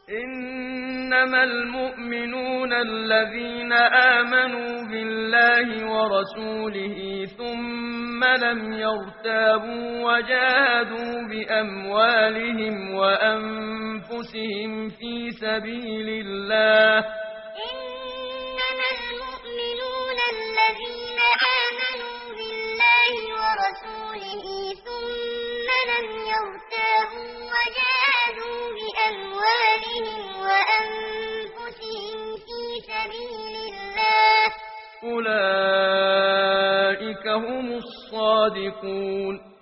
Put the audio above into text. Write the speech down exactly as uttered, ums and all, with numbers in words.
إنما المؤمنون الذين آمنوا بالله ورسوله ثم لم يرتابوا وجاهدوا بأموالهم وأنفسهم في سبيل الله إنما المؤمنون الذين آمنوا بالله ورسوله ثم لم يرتابوا وجاهدوا بأموالهم وأنفسهم في سبيل الله أولئك هم الصادقون